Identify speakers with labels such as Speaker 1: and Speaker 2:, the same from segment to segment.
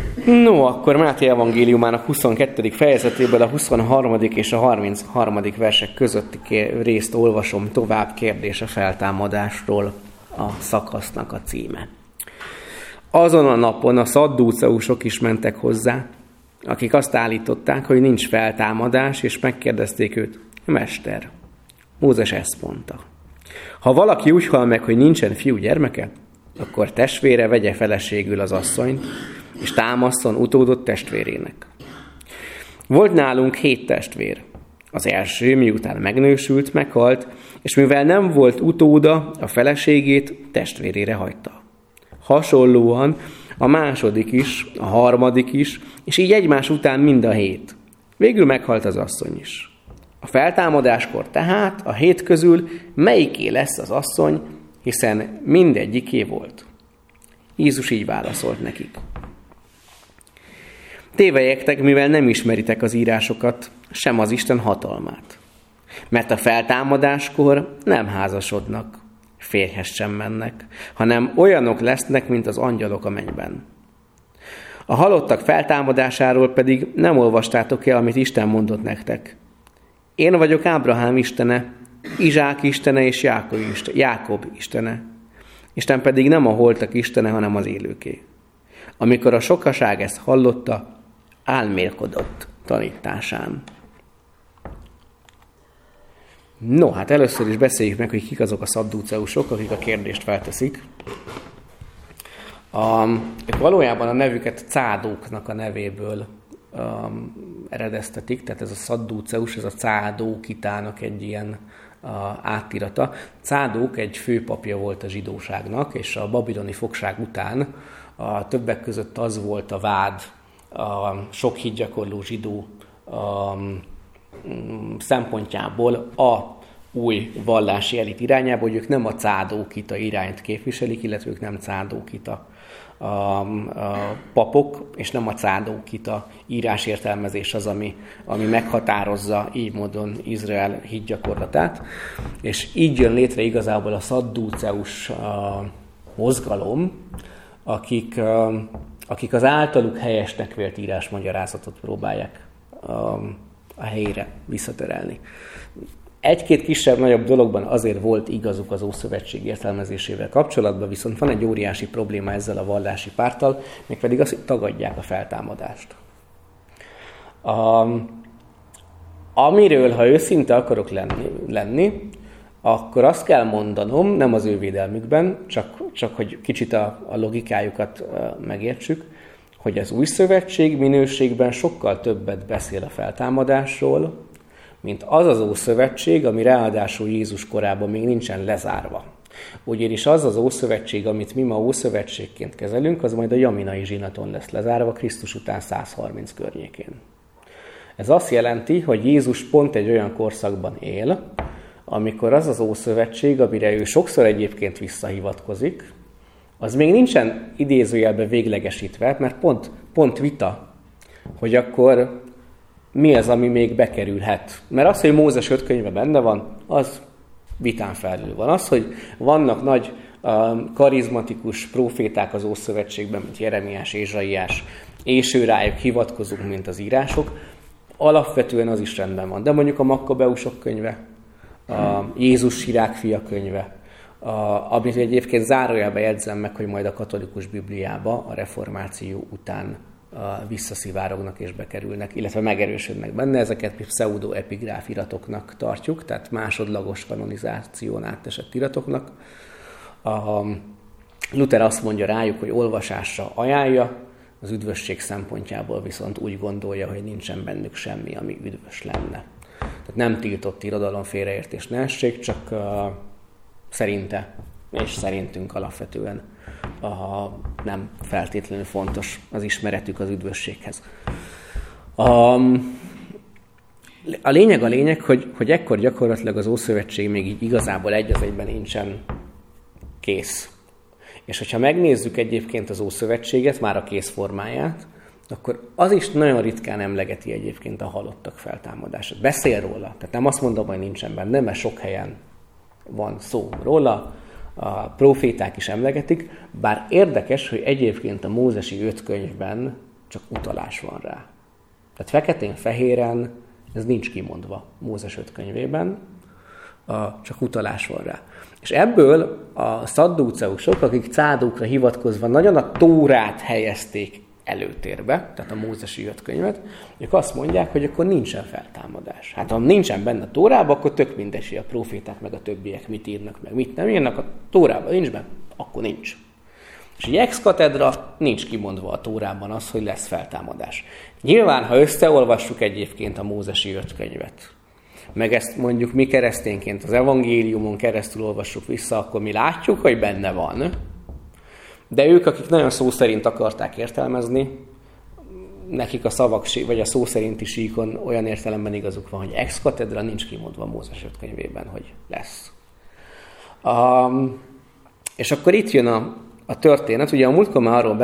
Speaker 1: No, akkor Máté evangéliumának 22. fejezetéből a 23. és a 33. versek közötti részt olvasom tovább, kérdés a feltámadásról a szakasznak a címe. Azon a napon a szaddúceusok is mentek hozzá, akik azt állították, hogy nincs feltámadás, és megkérdezték őt: Mester, Mózes ezt mondta: ha valaki úgy hal meg, hogy nincsen fiú gyermeke, akkor testvére vegye feleségül az asszonyt, és támasszon utódot testvérének. Volt nálunk 7 testvér. Az első, miután megnősült, meghalt, és mivel nem volt utóda, a feleségét testvérére hagyta. Hasonlóan a második is, a harmadik is, és így egymás után mind a 7. Végül meghalt az asszony is. A feltámadáskor tehát a 7 közül melyiké lesz az asszony, hiszen mindegyiké volt. Jézus így válaszolt nekik: tévelyektek, mivel nem ismeritek az írásokat, sem az Isten hatalmát. Mert a feltámadáskor nem házasodnak, férjhez sem mennek, hanem olyanok lesznek, mint az angyalok a mennyben. A halottak feltámadásáról pedig nem olvastátok el, amit Isten mondott nektek. Én vagyok Ábrahám istene, Izsák istene és Jákob istene. Isten pedig nem a holtak istene, hanem az élőké. Amikor a sokaság ezt hallotta, álmélkodott tanításán. No, hát először is beszéljük meg, hogy kik azok a szaddúceusok, akik a kérdést felteszik. Ők valójában a nevüket Cádóknak a nevéből eredeztetik, tehát ez a szaddúceus, ez a Cádókitának egy ilyen átírata. Cádók egy főpapja volt a zsidóságnak, és a babiloni fogság után többek között az volt a vád a sok hitgyakorló zsidó szempontjából a új vallási elit irányába, hogy ők nem a cádókita irányt képviselik, illetve ők nem cádókita a papok, és nem a cádókita írásértelmezés az, ami meghatározza így módon Izrael hitgyakorlatát. És így jön létre igazából a szaddúceus mozgalom, akik az általuk helyesnek vélt írásmagyarázatot próbálják a helyére visszaterelni. Egy-két kisebb-nagyobb dologban azért volt igazuk az Ószövetség értelmezésével kapcsolatban, viszont van egy óriási probléma ezzel a vallási párttal, mégpedig az, hogy tagadják a feltámadást. Amiről, ha őszinte akarok lenni, akkor azt kell mondanom, nem az ő védelmükben, csak hogy kicsit a logikájukat megértsük, hogy az Új Szövetség minőségben sokkal többet beszél a feltámadásról, mint az Ószövetség, ami ráadásul Jézus korában még nincsen lezárva. Ugyanis az Ószövetség, amit mi ma Ószövetségként kezelünk, az majd a Jaminai zsinaton lesz lezárva, Krisztus után 130 környékén. Ez azt jelenti, hogy Jézus pont egy olyan korszakban él, amikor az Ószövetség, amire ő sokszor egyébként visszahivatkozik, az még nincsen idézőjelben véglegesítve, mert pont vita, hogy akkor mi az, ami még bekerülhet. Mert az, hogy Mózes 5 könyve benne van, az vitán felül van. Az, hogy vannak nagy karizmatikus próféták az Ószövetségben, mint Jeremiás, Ézsaiás, és ő rájuk hivatkozunk, mint az írások, alapvetően az is rendben van. De mondjuk a Makkabeusok könyve, a Jézus Sirák fia könyve, amit egyébként zárójelben jegyzem meg, hogy majd a katolikus Bibliába a reformáció után visszaszivárognak és bekerülnek, illetve megerősödnek benne. Ezeket pseudo-epigráf iratoknak tartjuk, tehát másodlagos kanonizáción átesett iratoknak. Luther azt mondja rájuk, hogy olvasásra ajánlja, az üdvösség szempontjából viszont úgy gondolja, hogy nincsen bennük semmi, ami üdvös lenne. Tehát nem tiltott irodalom, félreértés ne essék, csak szerinte és szerintünk alapvetően nem feltétlenül fontos az ismeretük az üdvösséghez. A lényeg, hogy ekkor gyakorlatilag az Ószövetség még így igazából egy az egyben nincsen kész. És hogyha megnézzük egyébként az Ószövetséget, már a kész formáját, akkor az is nagyon ritkán emlegeti egyébként a halottak feltámadását. Beszél róla, tehát nem azt mondom, hogy nincsen benne, mert sok helyen van szó róla, a proféták is emlegetik, bár érdekes, hogy egyébként a mózesi 5 könyvben csak utalás van rá. Tehát feketén-fehéren ez nincs kimondva Mózes 5 könyvében, csak utalás van rá. És ebből a szaddúceusok, akik cádókra hivatkozva nagyon a Tórát helyezték előtérbe, tehát a Mózesi 5 könyvet, ők azt mondják, hogy akkor nincsen feltámadás. Hát ha nincsen benne a Tórában, akkor tök mindegy, a próféták meg a többiek mit írnak, meg mit nem írnak, a Tórában nincs benne, akkor nincs. És egy ex-katedra nincs kimondva a Tórában az, hogy lesz feltámadás. Nyilván, ha összeolvassuk egyébként a Mózesi 5 könyvet, meg ezt mondjuk mi keresztényként az evangéliumon keresztül olvassuk vissza, akkor mi látjuk, hogy benne van. De ők, akik nagyon szó szerint akarták értelmezni, nekik a szavak, vagy a szó szerinti síkon olyan értelemben igazuk van, hogy ex-katedra nincs kimondva a Mózes 5 könyvében, hogy lesz. És akkor itt jön a történet. Ugye a múltkor már arról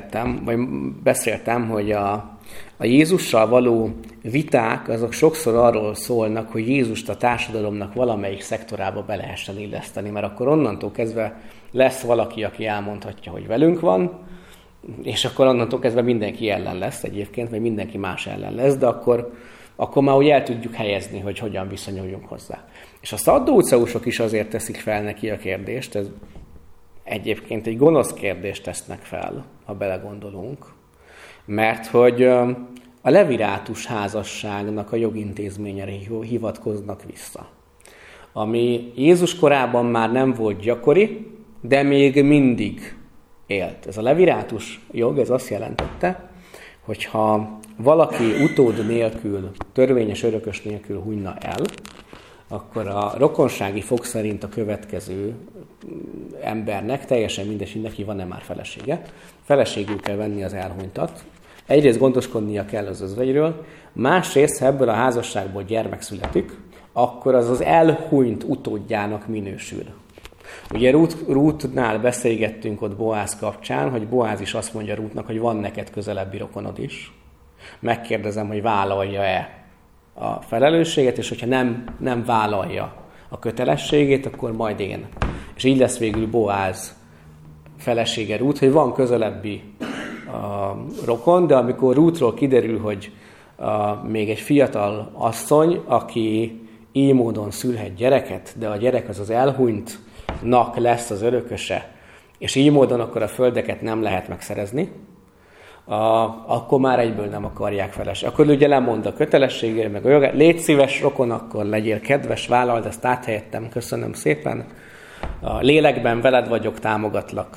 Speaker 1: beszéltem, hogy a Jézussal való viták, azok sokszor arról szólnak, hogy Jézust a társadalomnak valamelyik szektorába be lehessen illeszteni, mert akkor onnantól kezdve lesz valaki, aki elmondhatja, hogy velünk van, és akkor onnantól kezdve mindenki ellen lesz egyébként, vagy mindenki más ellen lesz, de akkor már úgy el tudjuk helyezni, hogy hogyan viszonyuljunk hozzá. És a szaddúceusok is azért teszik fel neki a kérdést, ez egyébként egy gonosz kérdést tesznek fel, ha belegondolunk, mert hogy a levirátus házasságnak a jogintézményére hivatkoznak vissza. Ami Jézus korában már nem volt gyakori, de még mindig élt. Ez a levirátus jog, ez azt jelentette, hogyha valaki utód nélkül, törvényes örökös nélkül hunyna el, akkor a rokonsági fog szerint a következő embernek, teljesen mindegy, hogy neki van-e már felesége, feleségül kell venni az elhunytat. Egyrészt gondoskodnia kell az özvegyről, másrészt, ha ebből a házasságból gyermek születik, akkor az elhunyt utódjának minősül. Ugye Rútnál beszélgettünk ott Boáz kapcsán, hogy Boáz is azt mondja Rútnak, hogy van neked közelebbi rokonod is. Megkérdezem, hogy vállalja-e a felelősséget, és hogyha nem vállalja a kötelességét, akkor majd én. És így lesz végül Boáz felesége Rút, hogy van közelebbi rokon, de amikor Rútról kiderül, hogy még egy fiatal asszony, aki így módon szülhet gyereket, de a gyerek az elhunytnak lesz az örököse, és így módon akkor a földeket nem lehet megszerezni, akkor már egyből nem akarják feleség. Akkor ugye lemond a kötelességére, meg a jogát. Légy szíves, rokon, akkor legyél kedves, vállald, ezt áthelyettem, köszönöm szépen. A lélekben veled vagyok, támogatlak.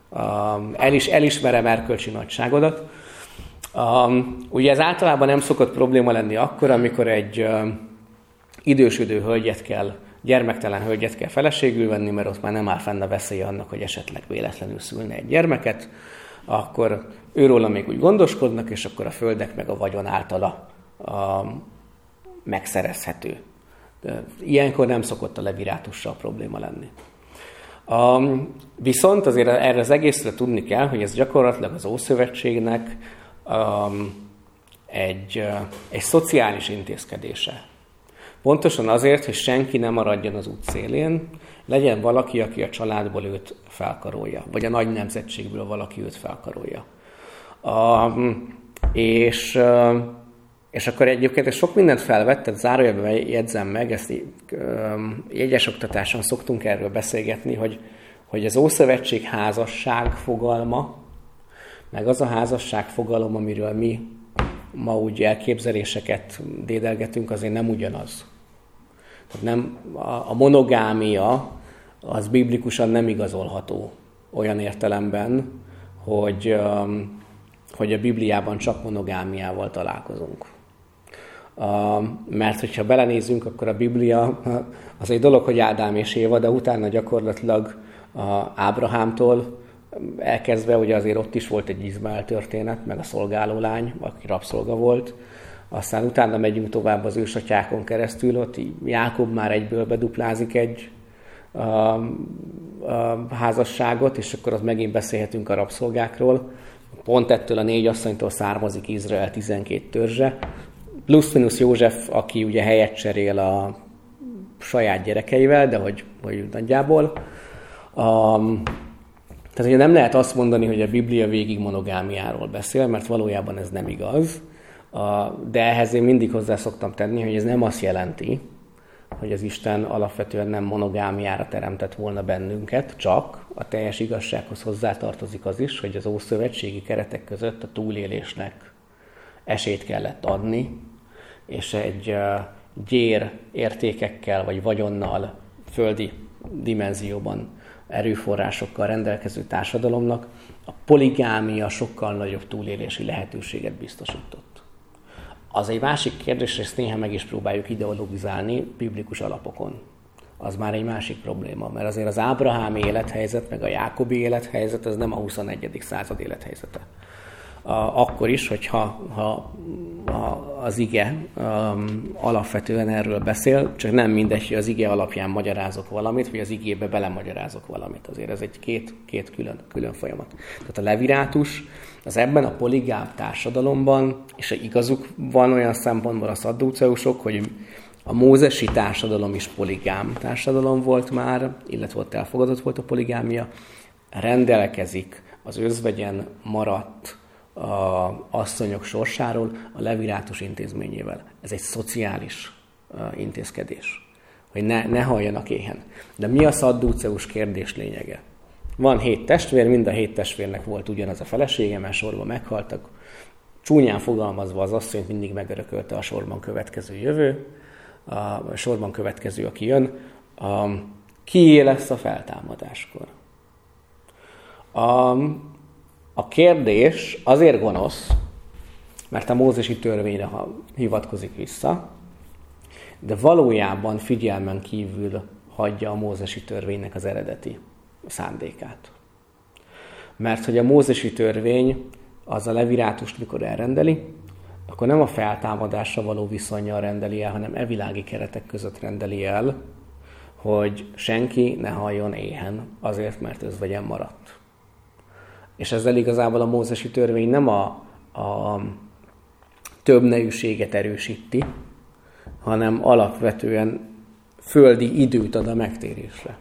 Speaker 1: Elismerem erkölcsi nagyságodat. Ugye ez általában nem szokott probléma lenni akkor, amikor egy idősödő gyermektelen hölgyet kell feleségül venni, mert ott már nem áll fenn a veszélye annak, hogy esetleg véletlenül szülne egy gyermeket, akkor őróla még úgy gondoskodnak, és akkor a földek meg a vagyon általa megszerezhető. De ilyenkor nem szokott a levirátussal probléma lenni. Viszont azért erre az egészre tudni kell, hogy ez gyakorlatilag az Ószövetségnek egy szociális intézkedése. Pontosan azért, hogy senki ne maradjon az út szélén, legyen valaki, aki a családból őt felkarolja, vagy a nagy nemzetségből valaki őt felkarolja. És akkor egyébként ez sok mindent felvett, tehát zárójelben jegyzem meg, ezt jegyes oktatáson szoktunk erről beszélgetni, hogy az Ószövetség házasság fogalma, meg az a házasság fogalom, amiről mi ma úgy elképzeléseket dédelgetünk, azért nem ugyanaz. Tehát nem, a monogámia az biblikusan nem igazolható olyan értelemben, hogy a Bibliában csak monogámiával találkozunk. Mert hogyha belenézzünk, akkor a Biblia az egy dolog, hogy Ádám és Éva, de utána gyakorlatilag Ábrahámtól elkezdve, ugye azért ott is volt egy Izmael történet, meg a szolgálólány, aki rabszolga volt. Aztán utána megyünk tovább az ősatyákon keresztül, ott Jákob már egyből beduplázik egy házasságot, és akkor ott megint beszélhetünk a rabszolgákról. Pont ettől a 4 asszonytól származik Izrael 12 törzse. Plusz-minusz József, aki ugye helyet cserél a saját gyerekeivel, de hogy nagyjából. Tehát ugye nem lehet azt mondani, hogy a Biblia végig monogámiáról beszél, mert valójában ez nem igaz, de ehhez én mindig hozzá szoktam tenni, hogy ez nem azt jelenti, hogy az Isten alapvetően nem monogámiára teremtett volna bennünket, csak a teljes igazsághoz hozzátartozik az is, hogy az ószövetségi keretek között a túlélésnek esélyt kellett adni, és egy gyér értékekkel vagy vagyonnal, földi dimenzióban erőforrásokkal rendelkező társadalomnak a poligámia sokkal nagyobb túlélési lehetőséget biztosított. Az egy másik kérdés, és ezt néha meg is próbáljuk ideologizálni biblikus alapokon. Az már egy másik probléma, mert azért az ábrahámi élethelyzet, meg a jákobi élethelyzet, ez nem a 21. század élethelyzete. Akkor is, hogyha az ige alapvetően erről beszél, csak nem mindegy, hogy az ige alapján magyarázok valamit, vagy az igébe belemagyarázok valamit. Azért ez egy két külön folyamat. Tehát a levirátus az ebben a poligám társadalomban, és igazuk van olyan szempontból a szadduceusok, hogy a mózesi társadalom is poligám társadalom volt már, illetve ott elfogadott volt a poligámia, rendelkezik az özvegyen maradt asszonyok sorsáról a levirátus intézményével. Ez egy szociális intézkedés, hogy ne halljanak éhen. De mi a szadduceus kérdés lényege? Van 7 testvér, mind a 7 testvérnek volt ugyanaz a felesége, mert sorban meghaltak. Csúnyán fogalmazva az asszonyt mindig megörökölte a sorban következő jövő, a sorban következő, aki jön. Kié lesz a feltámadáskor? A kérdés azért gonosz, mert a mózesi törvényre hivatkozik vissza, de valójában figyelmen kívül hagyja a mózesi törvénynek az eredeti szándékát. Mert hogy a mózesi törvény az a levirátust, mikor elrendeli, akkor nem a feltámadásra való viszonnyal rendeli el, hanem evilági keretek között rendeli el, hogy senki ne halljon éhen azért, mert özvegyen maradt. És ezzel igazából a mózesi törvény nem a többnejűséget erősíti, hanem alapvetően földi időt ad a megtérésre.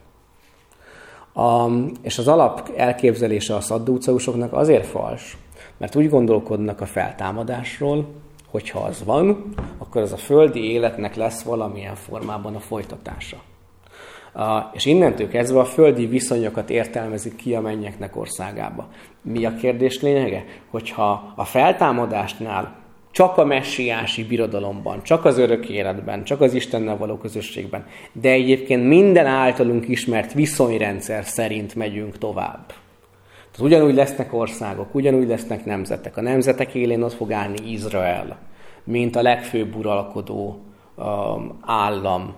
Speaker 1: És az alap elképzelése a szadduceusoknak azért fals, mert úgy gondolkodnak a feltámadásról, hogyha az van, akkor az a földi életnek lesz valamilyen formában a folytatása. És innentől kezdve a földi viszonyokat értelmezik ki a mennyeknek országába. Mi a kérdés lényege? Hogyha a feltámadásnál csak a messiási birodalomban, csak az örök életben, csak az Istennel való közösségben, de egyébként minden általunk ismert viszonyrendszer szerint megyünk tovább. Tehát ugyanúgy lesznek országok, ugyanúgy lesznek nemzetek. A nemzetek élén ott fog állni Izrael, mint a legfőbb uralkodó állam.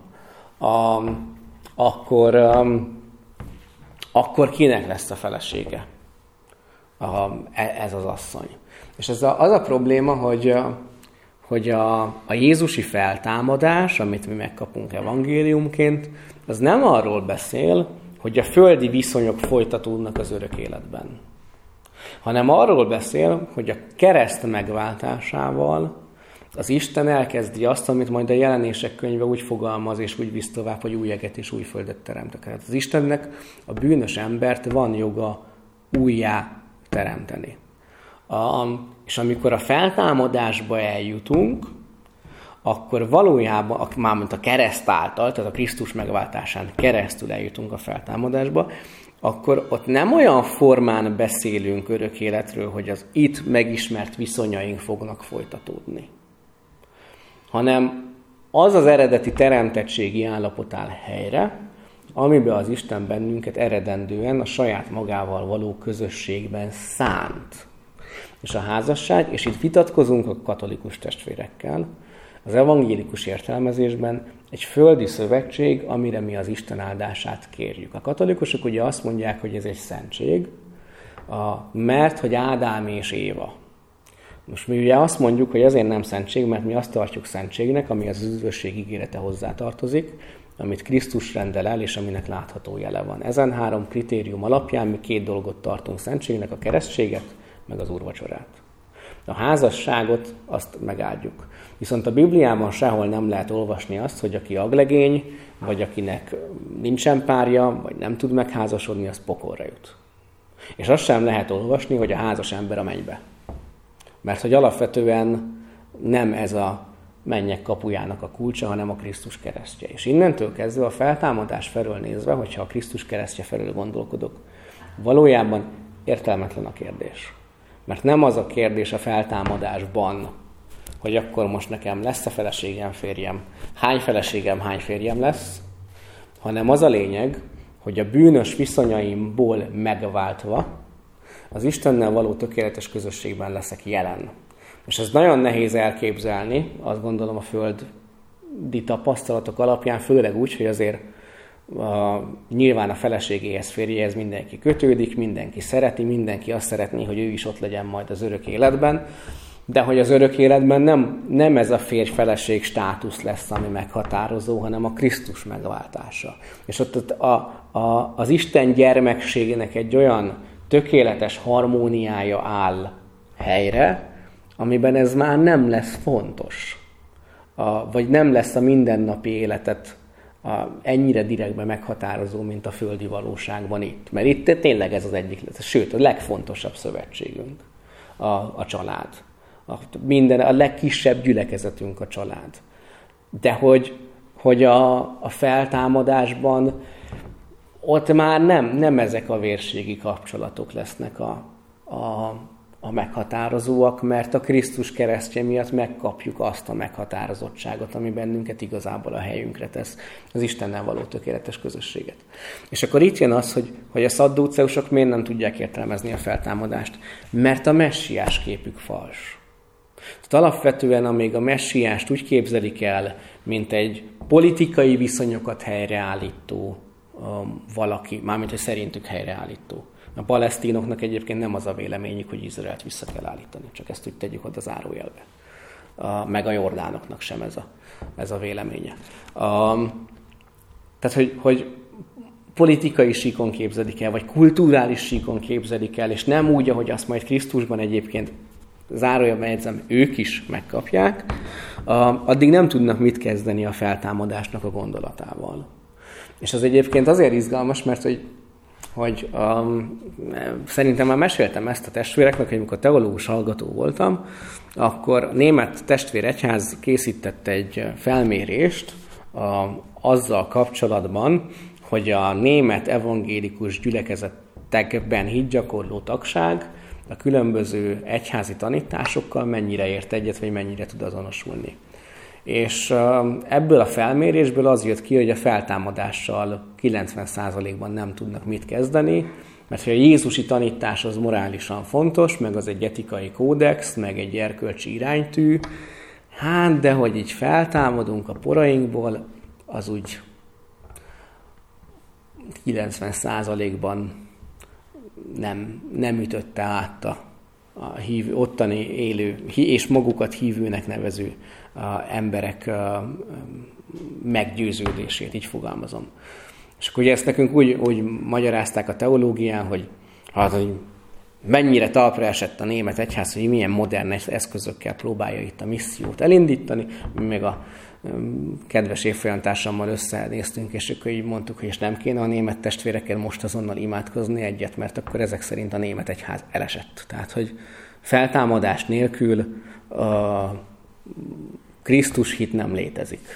Speaker 1: Akkor kinek lesz a felesége? Ez az asszony. És az a probléma, hogy a jézusi feltámadás, amit mi megkapunk evangéliumként, az nem arról beszél, hogy a földi viszonyok folytatódnak az örök életben, hanem arról beszél, hogy a kereszt megváltásával az Isten elkezdi azt, amit majd a Jelenések könyve úgy fogalmaz, és úgy visz tovább, hogy új eget és új földet teremtek. Hát az Istennek a bűnös embert van joga újjá teremteni. És amikor a feltámadásba eljutunk, akkor valójában, mármint a kereszt által, tehát a Krisztus megváltásán keresztül eljutunk a feltámadásba, akkor ott nem olyan formán beszélünk örök életről, hogy az itt megismert viszonyaink fognak folytatódni, hanem az az eredeti teremtettségi állapot áll helyre, amiben az Isten bennünket eredendően a saját magával való közösségben szánt. És a házasság, és itt vitatkozunk a katolikus testvérekkel, az evangélikus értelmezésben egy földi szövetség, amire mi az Isten áldását kérjük. A katolikusok ugye azt mondják, hogy ez egy szentség, mert hogy Ádám és Éva. Most mi ugye azt mondjuk, hogy ezért nem szentség, mert mi azt tartjuk szentségnek, ami az üdvösség ígérete hozzátartozik, amit Krisztus rendel el, és aminek látható jele van. Ezen 3 kritérium alapján mi 2 dolgot tartunk szentségnek, a keresztséget, meg az úrvacsorát. A házasságot azt megáldjuk. Viszont a Bibliában sehol nem lehet olvasni azt, hogy aki aglegény, vagy akinek nincsen párja, vagy nem tud megházasodni, az pokolra jut. És azt sem lehet olvasni, hogy a házas ember a mennybe. Mert hogy alapvetően nem ez a mennyek kapujának a kulcsa, hanem a Krisztus keresztje. És innentől kezdve a feltámadás felől nézve, hogyha a Krisztus keresztje felől gondolkodok, valójában értelmetlen a kérdés. Mert nem az a kérdés a feltámadásban, hogy akkor most nekem lesz a feleségem, férjem, hány feleségem, hány férjem lesz, hanem az a lényeg, hogy a bűnös viszonyaimból megváltva az Istennel való tökéletes közösségben leszek jelen. És ez nagyon nehéz elképzelni, azt gondolom a földi tapasztalatok alapján, főleg úgy, hogy azért nyilván a feleségéhez, férjéhez mindenki kötődik, mindenki szereti, mindenki azt szeretné, hogy ő is ott legyen majd az örök életben, de hogy az örök életben nem ez a férj-feleség státusz lesz, ami meghatározó, hanem a Krisztus megváltása. És ott az Isten gyermekségének egy olyan tökéletes harmóniája áll helyre, amiben ez már nem lesz fontos. Vagy nem lesz a mindennapi életet ennyire direktben meghatározó, mint a földi valóságban itt. Mert itt tényleg ez az egyik, sőt, a legfontosabb szövetségünk a család. A legkisebb gyülekezetünk a család. De hogy a feltámadásban ott már nem ezek a vérségi kapcsolatok lesznek a meghatározóak, mert a Krisztus keresztje miatt megkapjuk azt a meghatározottságot, ami bennünket igazából a helyünkre tesz, az Istennel való tökéletes közösséget. És akkor itt jön az, hogy a szaddúceusok miért nem tudják értelmezni a feltámadást, mert a messiás képük fals. Tehát alapvetően, amíg a messiást úgy képzelik el, mint egy politikai viszonyokat helyreállító valaki, mármint, hogy szerintük helyreállító. A palesztinoknak egyébként nem az a véleményük, hogy Izraelt vissza kell állítani, csak ezt úgy tegyük oda zárójelbe. Meg a jordánoknak sem ez a véleménye. Tehát, hogy politikai síkon képzelik el, vagy kulturális síkon képzelik el, és nem úgy, ahogy azt majd Krisztusban egyébként zárójelben jegyzem, ők is megkapják, addig nem tudnak mit kezdeni a feltámadásnak a gondolatával. És az egyébként azért izgalmas, mert hogy szerintem már meséltem ezt a testvéreknek, hogy amikor teológus hallgató voltam, akkor a német testvéregyház készített egy felmérést azzal kapcsolatban, hogy a német evangélikus gyülekezetekben hitgyakorló tagság a különböző egyházi tanításokkal mennyire ért egyet, vagy mennyire tud azonosulni. És ebből a felmérésből az jött ki, hogy a feltámadással 90%-ban nem tudnak mit kezdeni, mert hogy a jézusi tanítás az morálisan fontos, meg az egy etikai kódex, meg egy erkölcsi iránytű, de hogy így feltámadunk a porainkból, az úgy 90%-ban nem ütötte át a ottani élő és magukat hívőnek nevező emberek meggyőződését, így fogalmazom. És akkor ugye ezt nekünk úgy magyarázták a teológián, hogy mennyire talpra esett a német egyház, hogy milyen modern eszközökkel próbálja itt a missziót elindítani. Még a kedves évfolyamtársammal összenéztünk, és akkor így mondtuk, hogy és nem kéne a német testvérekkel most azonnal imádkozni egyet, mert akkor ezek szerint a német egyház elesett. Tehát, hogy feltámadás nélkül Krisztus hit nem létezik.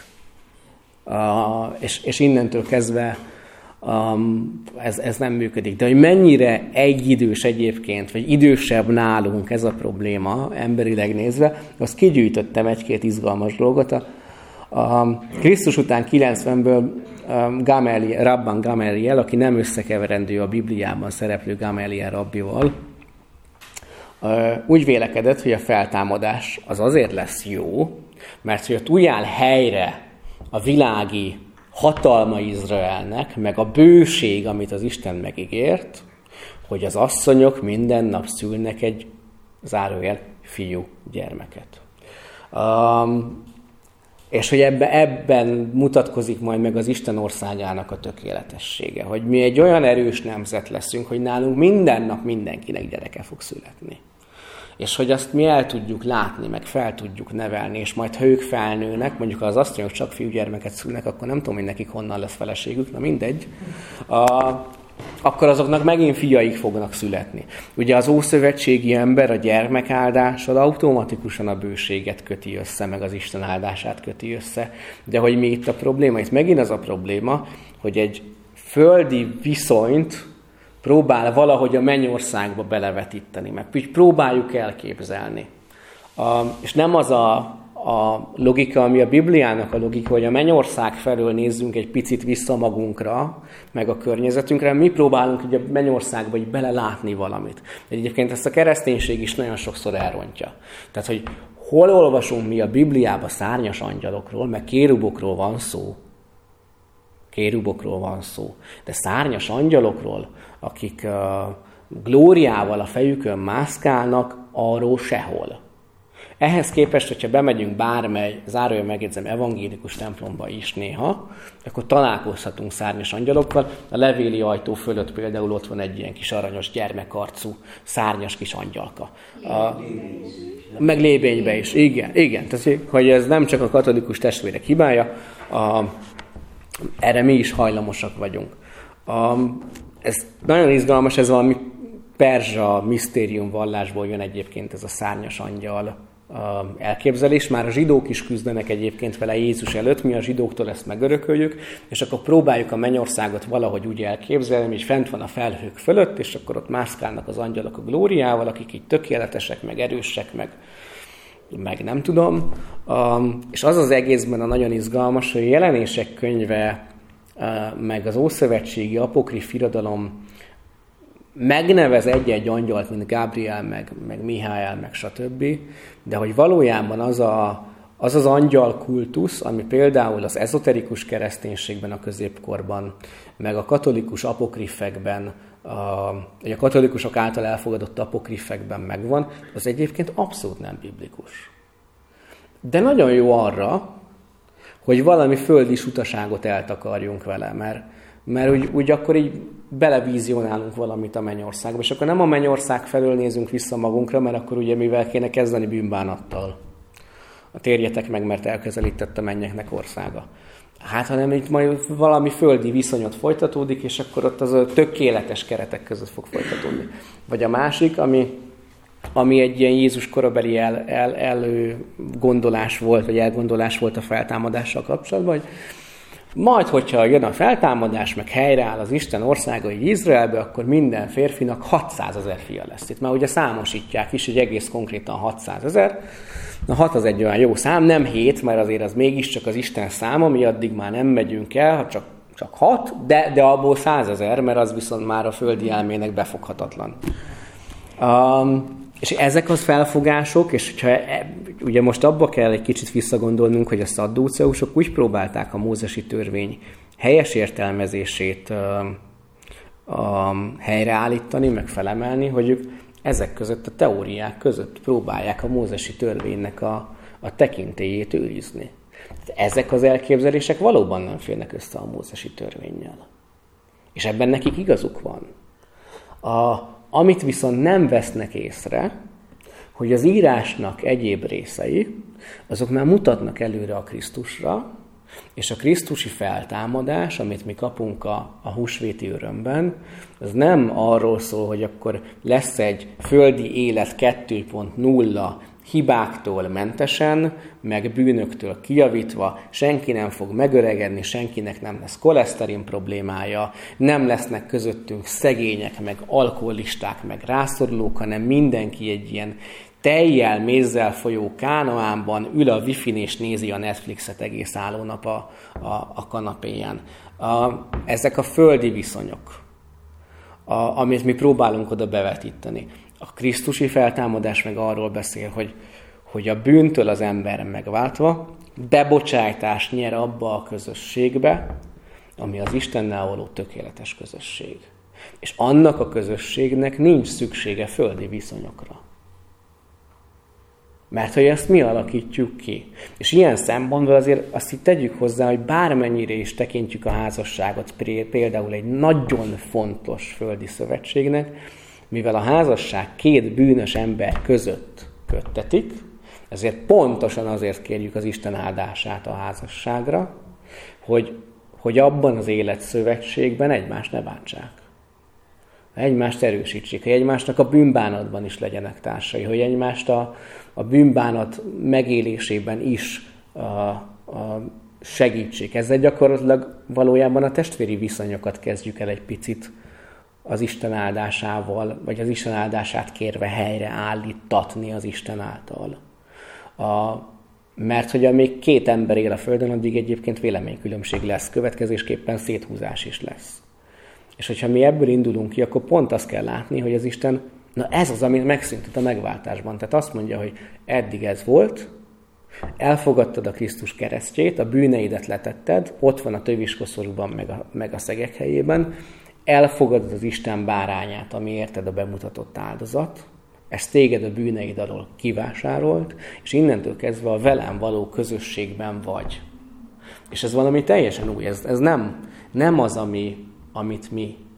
Speaker 1: És innentől kezdve ez nem működik. De hogy mennyire egyidős egyébként, vagy idősebb nálunk ez a probléma, emberileg nézve, azt kigyűjtöttem egy-két izgalmas dolgot. A Krisztus után 90-ből Rabban Gamaliel, aki nem összekeverendő a Bibliában szereplő Gamaliel rabbival, úgy vélekedett, hogy a feltámadás az azért lesz jó, mert hogy ott úgy áll helyre a világi hatalma Izraelnek, meg a bőség, amit az Isten megígért, hogy az asszonyok minden nap szülnek egy zárójel fiú gyermeket. És hogy ebben mutatkozik majd meg az Isten országának a tökéletessége, hogy mi egy olyan erős nemzet leszünk, hogy nálunk minden nap mindenkinek gyereke fog születni. És hogy azt mi el tudjuk látni, meg fel tudjuk nevelni, és majd ha ők felnőnek, mondjuk ha az asszonyok csak fiúgyermeket szülnek, akkor nem tudom, hogy nekik honnan lesz feleségük, na mindegy. akkor azoknak megint fiaik fognak születni. Ugye az ószövetségi ember a gyermekáldással automatikusan a bőséget köti össze, meg az Isten áldását köti össze. De hogy mi itt a probléma? Itt megint az a probléma, hogy egy földi viszonyt próbál valahogy a mennyországba belevetíteni, meg úgy próbáljuk elképzelni. És nem az a logika, ami a Bibliának a logika, hogy a mennyország felől nézzünk egy picit vissza magunkra, meg a környezetünkre, mi próbálunk így a mennyországba így belelátni valamit. Egyébként ezt a kereszténység is nagyon sokszor elrontja. Tehát, hogy hol olvasunk mi a Bibliába szárnyas angyalokról, meg kérubokról van szó. Kérubokról van szó. De szárnyas angyalokról, akik glóriával a fejükön mászkálnak, arról sehol. Ehhez képest, hogyha bemegyünk bármely, zárójel megjegyzem, evangélikus templomba is néha, akkor találkozhatunk szárnyas angyalokkal. A levéli ajtó fölött például ott van egy ilyen kis aranyos gyermekarcú, szárnyas kis angyalka. Meg lébénybe is. Igen. Tehát, hogy ez nem csak a katolikus testvérek hibája, erre mi is hajlamosak vagyunk. Ez nagyon izgalmas, ez valami perzsa misztérium vallásból jön egyébként ez a szárnyas angyal elképzelés. Már a zsidók is küzdenek egyébként vele Jézus előtt, mi a zsidóktól ezt megörököljük, és akkor próbáljuk a mennyországot valahogy úgy elképzelni, hogy fent van a felhők fölött, és akkor ott mászkálnak az angyalok a glóriával, akik így tökéletesek, meg erősek, meg nem tudom. És az az egészben a nagyon izgalmas, hogy a Jelenések könyve, meg az ószövetségi apokrif irodalom megnevez egy-egy angyalt, mint Gábriel, meg Miháel, meg stb., de hogy valójában az az angyal kultusz, ami például az ezoterikus kereszténységben a középkorban, meg a katolikus apokrifekben, a katolikusok által elfogadott apokrifekben megvan, az egyébként abszolút nem biblikus. De nagyon jó arra, hogy valami földi utaságot eltakarjunk vele, mert úgy akkor így belevizionálunk valamit a mennyországba, és akkor nem a mennyország felől nézünk vissza magunkra, mert akkor ugye mivel kéne kezdeni bűnbánattal. Térjetek meg, mert elközelített a mennyeknek országa. Hát, hanem itt majd valami földi viszonyot folytatódik, és akkor ott az a tökéletes keretek között fog folytatódni. Vagy a másik, ami egy ilyen Jézus korabeli elgondolás volt, vagy elgondolás volt a feltámadással kapcsolatban, hogy majd, hogyha jön a feltámadás, meg helyreáll az Isten országa így Izraelbe, akkor minden férfinak 600 000 fia lesz. Itt már ugye számosítják is, hogy egész konkrétan 600 000. Na 6 az egy olyan jó szám, nem 7, mert azért az mégiscsak az Isten száma, mi addig már nem megyünk el, ha csak 6, de abból 100 000, mert az viszont már a földi elmének befoghatatlan. És ezek az felfogások, és hogyha ugye most abba kell egy kicsit visszagondolnunk, hogy a szaddúceusok úgy próbálták a mózesi törvény helyes értelmezését helyreállítani, meg felemelni, hogy ők ezek között, a teóriák között próbálják a mózesi törvénynek a tekintélyét őrizni. Ezek az elképzelések valóban nem férnek össze a mózesi törvénnyel. És ebben nekik igazuk van. Amit viszont nem vesznek észre, hogy az írásnak egyéb részei, azok már mutatnak előre a Krisztusra, és a krisztusi feltámadás, amit mi kapunk a húsvéti örömben, az nem arról szól, hogy akkor lesz egy földi élet 2.0 hibáktól mentesen, meg bűnöktől kijavítva, senki nem fog megöregedni, senkinek nem lesz koleszterin problémája, nem lesznek közöttünk szegények, meg alkoholisták, meg rászorulók, hanem mindenki egy ilyen tejjel, mézzel folyó kánoánban ül a Wi-Fi-n és nézi a Netflixet egész állónap a kanapéján. Ezek a földi viszonyok, amit mi próbálunk oda bevetíteni. A krisztusi feltámadás meg arról beszél, hogy a bűntől az ember megváltva bebocsájtást nyer abba a közösségbe, ami az Istennel való tökéletes közösség. És annak a közösségnek nincs szüksége földi viszonyokra. Mert hogy ezt mi alakítjuk ki. És ilyen szempontból azért azt itt tegyük hozzá, hogy bármennyire is tekintjük a házasságot például egy nagyon fontos földi szövetségnek, mivel a házasság két bűnös ember között köttetik, ezért pontosan azért kérjük az Isten áldását a házasságra, hogy abban az életszövetségben egymást ne bántsák. ha egymást erősítsék, hogy egymásnak a bűnbánatban is legyenek társai, hogy egymást a bűnbánat megélésében is segítsék. Ezzel gyakorlatilag valójában a testvéri viszonyokat kezdjük el egy picit az Isten áldásával, vagy az Isten áldását kérve helyre állítatni az Isten által. Mert hogy amíg két ember él a Földön, addig egyébként véleménykülönbség lesz, következésképpen széthúzás is lesz. És hogyha mi ebből indulunk ki, akkor pont azt kell látni, hogy az Isten, na ez az, amit megszűntött a megváltásban. Tehát azt mondja, hogy eddig ez volt, elfogadtad a Krisztus keresztjét, a bűneidet letetted, ott van a töviskoszorúban, meg a szegek helyében, elfogadod az Isten bárányát, ami érted a bemutatott áldozat, ez téged a bűneid alól kivásárolt, és innentől kezdve a velem való közösségben vagy. És ez valami teljesen új, ez nem az, amit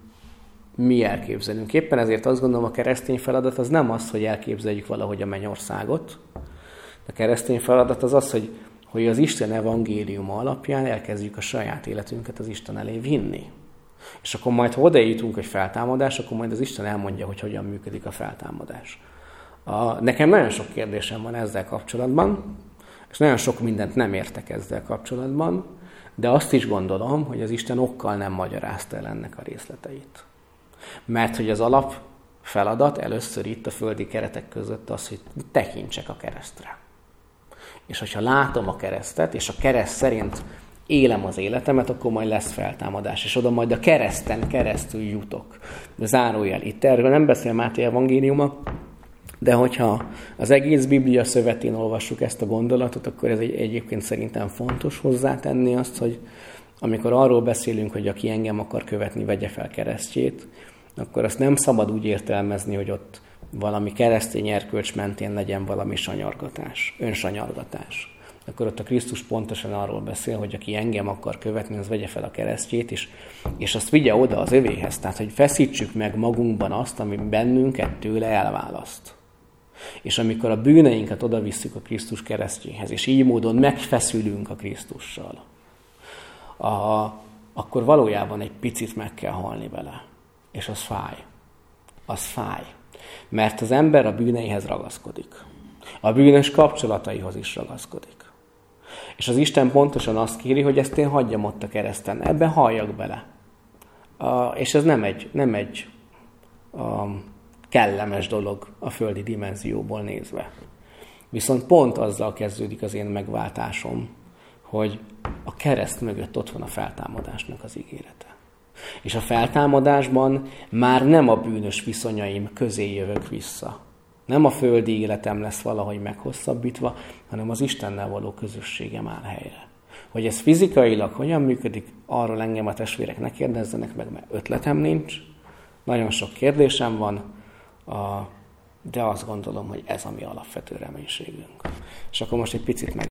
Speaker 1: mi elképzelünk. Éppen ezért azt gondolom, a keresztény feladat az nem az, hogy elképzeljük valahogy a mennyországot. A keresztény feladat az az, hogy az Isten evangéliuma alapján elkezdjük a saját életünket az Isten elé vinni. És akkor majd, ha oda jutunk, hogy feltámadás, akkor majd az Isten elmondja, hogy hogyan működik a feltámadás. Nekem nagyon sok kérdésem van ezzel kapcsolatban, és nagyon sok mindent nem értek ezzel kapcsolatban, de azt is gondolom, hogy az Isten okkal nem magyarázta el ennek a részleteit. Mert hogy az alap feladat először itt a földi keretek között az, hogy tekintsek a keresztre. És hogyha látom a keresztet, és a kereszt szerint élem az életemet, akkor majd lesz feltámadás, és oda majd a kereszten keresztül jutok. De zárójel, itt erről nem beszél Máté evangéliuma, de hogyha az egész Biblia szövetén olvassuk ezt a gondolatot, akkor ez egyébként szerintem fontos hozzátenni azt, hogy amikor arról beszélünk, hogy aki engem akar követni, vegye fel keresztjét, akkor azt nem szabad úgy értelmezni, hogy ott valami keresztény erkölcs mentén legyen valami sanyargatás, önsanyargatás. Akkor ott a Krisztus pontosan arról beszél, hogy aki engem akar követni, az vegye fel a keresztjét is, és azt vigye oda az övéhez. Tehát, hogy feszítsük meg magunkban azt, ami bennünket tőle elválaszt. És amikor a bűneinket oda visszük a Krisztus keresztjéhez, és így módon megfeszülünk a Krisztussal, akkor valójában egy picit meg kell halni vele. És az fáj. Az fáj. Mert az ember a bűneihez ragaszkodik. A bűnös kapcsolataihoz is ragaszkodik. És az Isten pontosan azt kéri, hogy ezt én hagyjam ott a kereszten. Ebben halljak bele. És ez nem egy kellemes dolog a földi dimenzióból nézve. Viszont pont azzal kezdődik az én megváltásom, hogy a kereszt mögött ott van a feltámadásnak az ígérete. És a feltámadásban már nem a bűnös viszonyaim közé jövök vissza. Nem a földi életem lesz valahogy meghosszabbítva, hanem az Istennel való közösségem áll helyre. Hogy ez fizikailag hogyan működik, arról engem a testvérek ne kérdezzenek meg, mert ötletem nincs. Nagyon sok kérdésem van, de azt gondolom, hogy ez a mi alapvető reménységünk. És akkor most egy picit meg